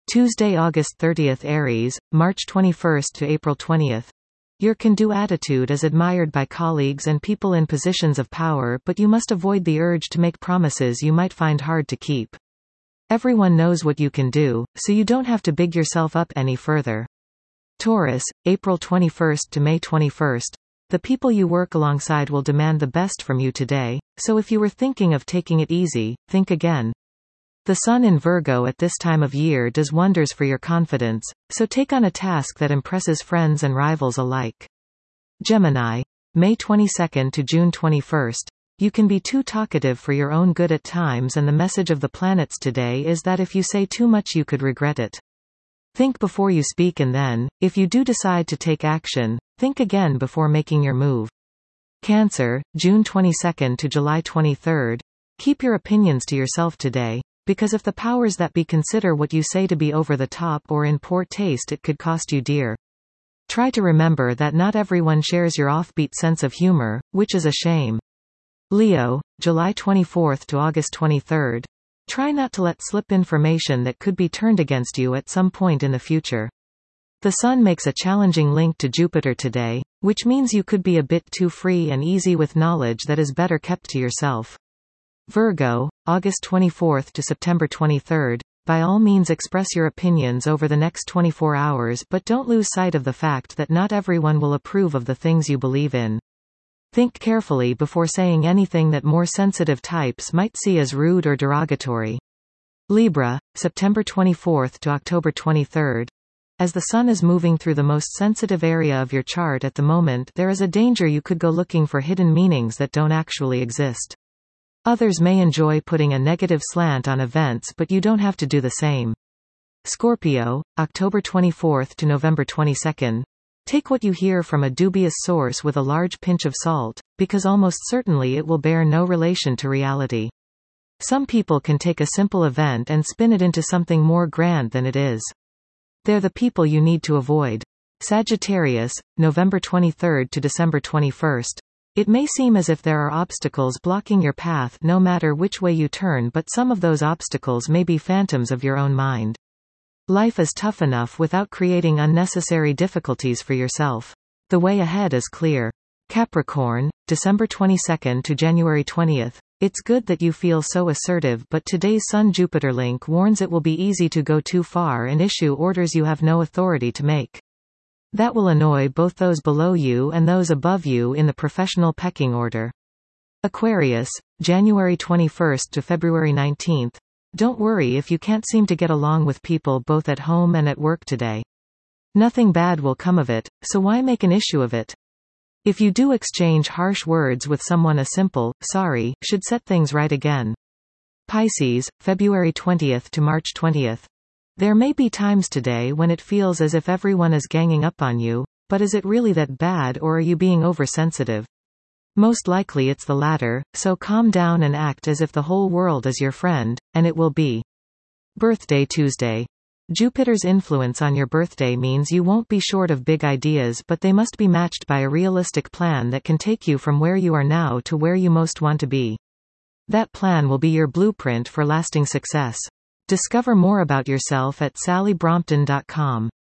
Tuesday, August 30th. Aries, March 21st to April 20th. Your can-do attitude is admired by colleagues and people in positions of power, but you must avoid the urge to make promises you might find hard to keep. Everyone knows what you can do, so you don't have to big yourself up any further. Taurus, April 21st to May 21st. The people you work alongside will demand the best from you today, so if you were thinking of taking it easy, think again. The Sun in Virgo at this time of year does wonders for your confidence, so take on a task that impresses friends and rivals alike. Gemini, May 22nd to June 21st. You can be too talkative for your own good at times, and the message of the planets today is that if you say too much you could regret it. Think before you speak, and then, if you do decide to take action, think again before making your move. Cancer, June 22nd to July 23rd. Keep your opinions to yourself today, because if the powers that be consider what you say to be over the top or in poor taste, it could cost you dear. Try to remember that not everyone shares your offbeat sense of humor, which is a shame. Leo, July 24th to August 23rd. Try not to let slip information that could be turned against you at some point in the future. The Sun makes a challenging link to Jupiter today, which means you could be a bit too free and easy with knowledge that is better kept to yourself. Virgo, August 24th to September 23rd. By all means express your opinions over the next 24 hours, but don't lose sight of the fact that not everyone will approve of the things you believe in. Think carefully before saying anything that more sensitive types might see as rude or derogatory. Libra, September 24th to October 23rd. As the Sun is moving through the most sensitive area of your chart at the moment, there is a danger you could go looking for hidden meanings that don't actually exist. Others may enjoy putting a negative slant on events, but you don't have to do the same. Scorpio, October 24th to November 22nd. Take what you hear from a dubious source with a large pinch of salt, because almost certainly it will bear no relation to reality. Some people can take a simple event and spin it into something more grand than it is. They're the people you need to avoid. Sagittarius, November 23rd to December 21st. It may seem as if there are obstacles blocking your path no matter which way you turn, but some of those obstacles may be phantoms of your own mind. Life is tough enough without creating unnecessary difficulties for yourself. The way ahead is clear. Capricorn, December 22nd to January 20th. It's good that you feel so assertive, but today's Sun-Jupiter link warns it will be easy to go too far and issue orders you have no authority to make. That will annoy both those below you and those above you in the professional pecking order. Aquarius, January 21st to February 19th. Don't worry if you can't seem to get along with people both at home and at work today. Nothing bad will come of it, so why make an issue of it? If you do exchange harsh words with someone, a simple, sorry, should set things right again. Pisces, February 20th to March 20th. There may be times today when it feels as if everyone is ganging up on you, but is it really that bad, or are you being oversensitive? Most likely it's the latter, so calm down and act as if the whole world is your friend, and it will be. Birthday Tuesday. Jupiter's influence on your birthday means you won't be short of big ideas, but they must be matched by a realistic plan that can take you from where you are now to where you most want to be. That plan will be your blueprint for lasting success. Discover more about yourself at sallybrompton.com.